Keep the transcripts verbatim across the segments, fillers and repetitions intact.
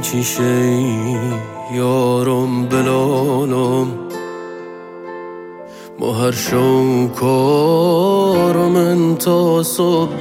چیشه یارم بلالم با هر شوکارم انتا صبح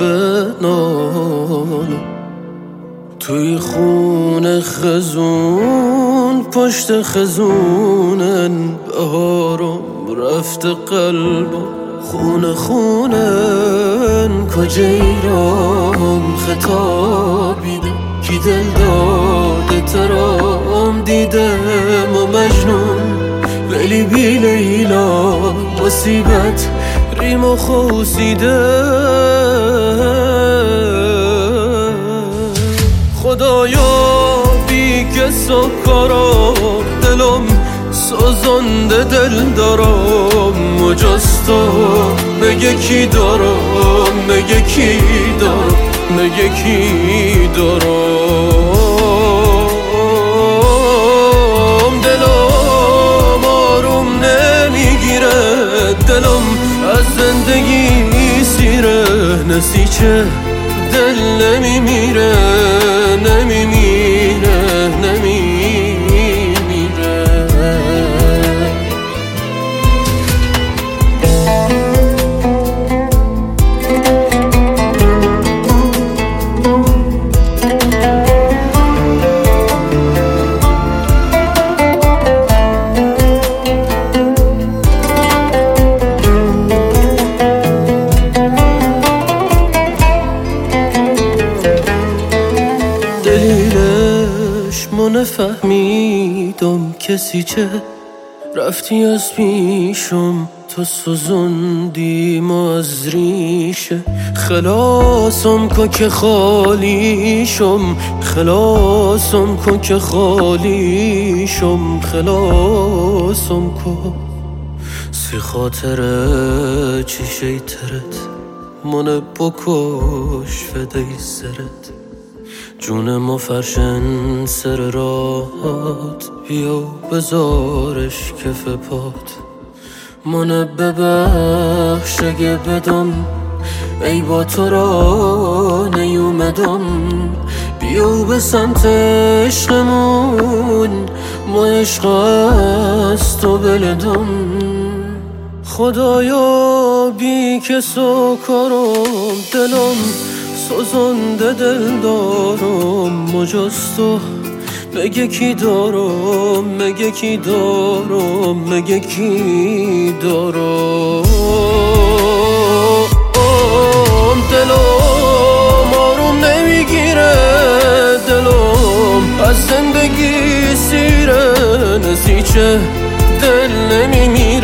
بنالم توی خون خزون پشت خزونن بهارم رفته قلبم خونه خونن کجایرام خطابیده کی دل داده ترام دیدم و مجنون ولی بی لیلا مصیبت ریم و خوصیده خدایا بی کس و کارا دلم سازنده دل دارم مجستا مگه کی دارم مگه کی دارم مگه کی دارم دلم آروم نمیگیره دلم از زندگی سیره نسیچه دل نمیمیره نمیمیره نمیمیره دلیلش ما نفهمیدم کسی چه رفتی از پیشم تو سوزندی ما از ریشه خلاصم کن که خالیشم خلاصم کن که خالیشم خلاصم کن سی خاطره چی شیطرت من بکش فدای سرت جونم و فرشن سر راهات بیا بذارش کف پات منو ببخش اگه بدم ای با تو را نیومدم بیا به سمت عشقمون ما عشق از تو بلدم خدایا بی کس و کارم دلم سوزنده دل دارم مجستو مگه کی دارم مگه کی دارم مگه کی دارم دلم آروم نمیگیره دلم از زندگی سیره نسیچه دل نمیمیره